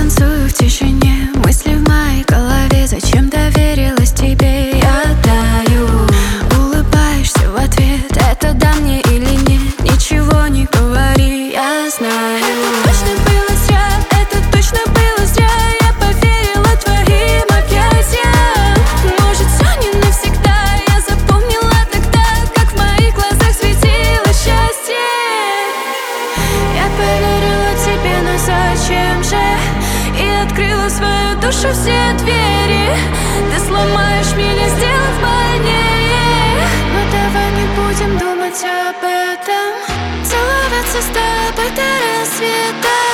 танцую в тишине, мысли в моей голове. Зачем доверилась тебе, я таю. Улыбаешься в ответ, это да мне или нет? Ничего не говори, я знаю. Это точно было зря, это точно было зря. Я поверила твоим объятиям. Может, все не навсегда. Я запомнила тогда, как в моих глазах светилось счастье. Я поверила тебе, но зачем же? И открыла свою душу, все двери. Ты сломаешь меня, сделав больнее. Но давай не будем думать об этом. Целоваться с тобой до рассвета.